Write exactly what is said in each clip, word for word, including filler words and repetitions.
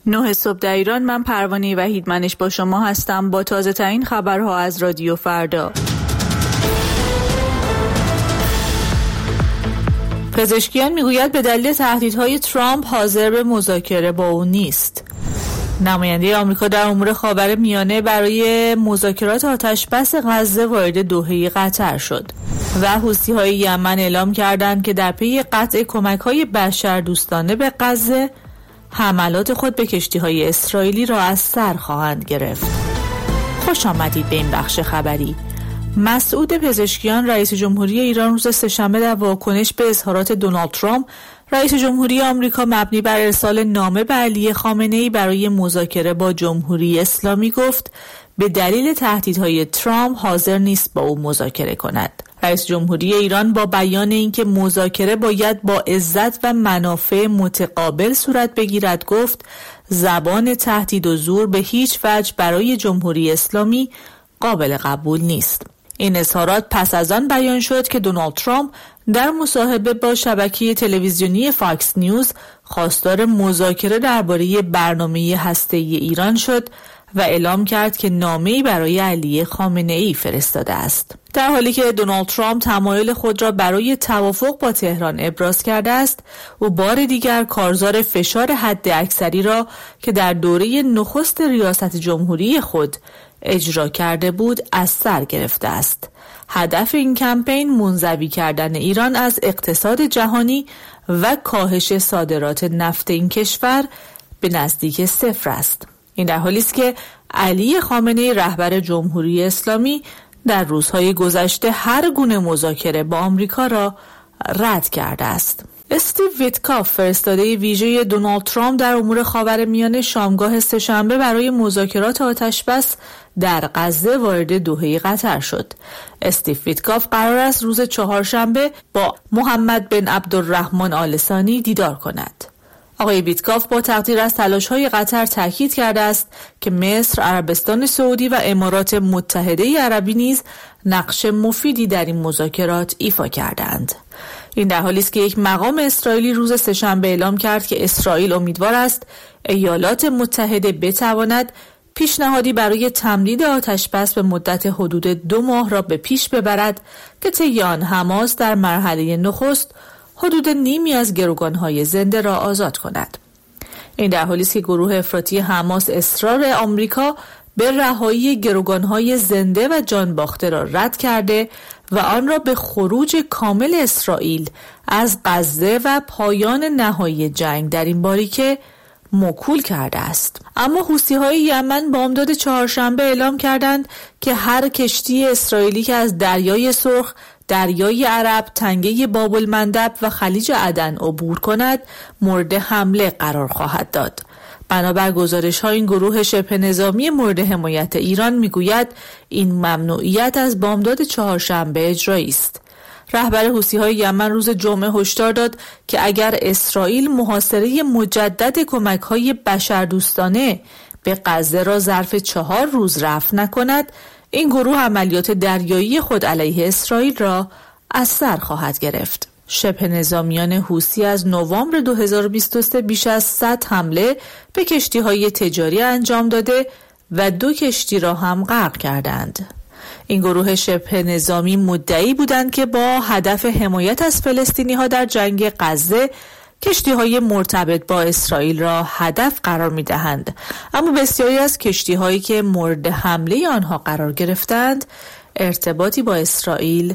نه صبح در ایران. من پروانه وحیدمنش با شما هستم با تازه ترین خبرها از رادیو فردا. پزشکیان میگوید به دلیل تهدیدهای ترامپ حاضر به مذاکره با او نیست. نماینده آمریکا در امور خاورمیانه برای مذاکرات آتش‌بس غزه وارد دوحه قطر شد و حوثی‌های یمن اعلام کردند که در پی قطع کمک‌های بشردوستانه به غزه حملات خود به کشتی‌های اسرائیلی را از سر خواهند گرفت. خوش آمدید به این بخش خبری. مسعود پزشکیان رئیس جمهوری ایران روز سه‌شنبه در واکنش به اظهارات دونالد ترامپ رئیس جمهوری آمریکا مبنی بر ارسال نامه به علی خامنه‌ای برای مذاکره با جمهوری اسلامی گفت به دلیل تهدیدهای ترامپ حاضر نیست با او مذاکره کند. رئیس جمهوری ایران با بیان اینکه مذاکره باید با عزت و منافع متقابل صورت بگیرد گفت زبان تهدید و زور به هیچ وجه برای جمهوری اسلامی قابل قبول نیست. این اظهارات پس از آن بیان شد که دونالد ترامپ در مصاحبه با شبکه تلویزیونی فاکس نیوز خواستار مذاکره درباره برنامه هسته‌ای ایران شد و اعلام کرد که نامه‌ای برای علی خامنه‌ای فرستاده است. در حالی که دونالد ترامپ تمایل خود را برای توافق با تهران ابراز کرده است، او بار دیگر کارزار فشار حداکثری را که در دوره نخست ریاست جمهوری خود اجرا کرده بود از سر گرفته است. هدف این کمپین منزوی کردن ایران از اقتصاد جهانی و کاهش صادرات نفت این کشور به نزدیک صفر است. این در حالی است که علی خامنه‌ای رهبر جمهوری اسلامی در روزهای گذشته هر گونه مذاکره با آمریکا را رد کرده است. استیو ویتکاف فرستاده ویژه دونالد ترامپ در امور خاورمیانه شامگاه سه‌شنبه برای مذاکرات آتش‌بس در غزه وارد دوحه قطر شد. استیو ویتکاف قرار است روز چهارشنبه با محمد بن عبدالرحمن آل ثانی دیدار کند. آقای ویتکاف با تقدیر از تلاش‌های قطر تاکید کرده است که مصر، عربستان سعودی و امارات متحده عربی نیز نقش مفیدی در این مذاکرات ایفا کردند. این در حالی است که یک مقام اسرائیلی روز سه‌شنبه اعلام کرد که اسرائیل امیدوار است ایالات متحده بتواند پیشنهادی برای تمدید آتش‌بس به مدت حدود دو ماه را به پیش ببرد که طی آن حماس در مرحله نخست حدود نیمی از گروگان‌های زنده را آزاد کند. این در حالی است که گروه افراطی حماس اصرار آمریکا به رهایی گروگان‌های زنده و جان باخته را رد کرده و آن را به خروج کامل اسرائیل از غزه و پایان نهایی جنگ در این باریکه موکول کرده است. اما حوثی‌های یمن بامداد چهارشنبه اعلام کردند که هر کشتی اسرائیلی که از دریای سرخ، دریای عرب، تنگه باب المندب و خلیج عدن عبور کند مورد حمله قرار خواهد داد. بنابر گزارش‌های این گروه شبه نظامی مورد حمایت ایران میگوید این ممنوعیت از بامداد چهارشنبه اجرایی است. رهبر حوثی‌های یمن روز جمعه هشدار داد که اگر اسرائیل محاصره مجدد کمک‌های بشردوستانه به غزه را ظرف چهار روز رفع نکند، این گروه عملیات دریایی خود علیه اسرائیل را از سر خواهد گرفت. شبه نظامیان حوثی از نوامبر دو هزار و بیست و سه بیش از صد حمله به کشتی‌های تجاری انجام داده و دو کشتی را هم غرق کردند. این گروه شبه نظامی مدعی بودند که با هدف حمایت از فلسطینی‌ها در جنگ غزه کشتی‌های مرتبط با اسرائیل را هدف قرار می‌دهند، اما بسیاری از کشتی‌هایی که مورد حمله آنها قرار گرفتند ارتباطی با اسرائیل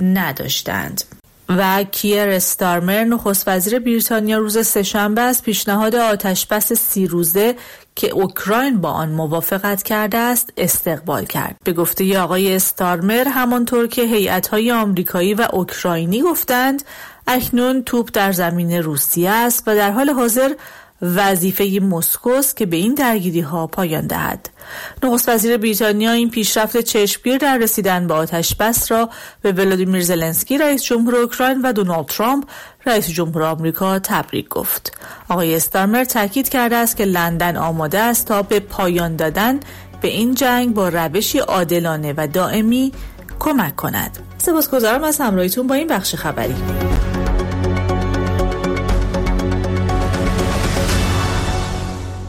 نداشتند. و کیر استارمر نخست وزیر بریتانیا روز سه‌شنبه از پیشنهاد آتش‌بس سی روزه که اوکراین با آن موافقت کرده است استقبال کرد. به گفته آقای استارمر همانطور که هیئت‌های آمریکایی و اوکراینی گفتند اکنون توپ در زمین روسیه است و در حال حاضر وظیفه مسکو است که به این درگیری‌ها پایان دهد. نخست وزیر بریتانیا این پیشرفت چشمگیر در رسیدن به آتش‌بس را به ولادیمیر زلنسکی رئیس جمهور اوکراین و دونالد ترامپ رئیس جمهور آمریکا تبریک گفت. آقای استارمر تاکید کرده است که لندن آماده است تا به پایان دادن به این جنگ با روشی عادلانه و دائمی کمک کند. سپاسگزارم از همراهیتون با این بخش خبری.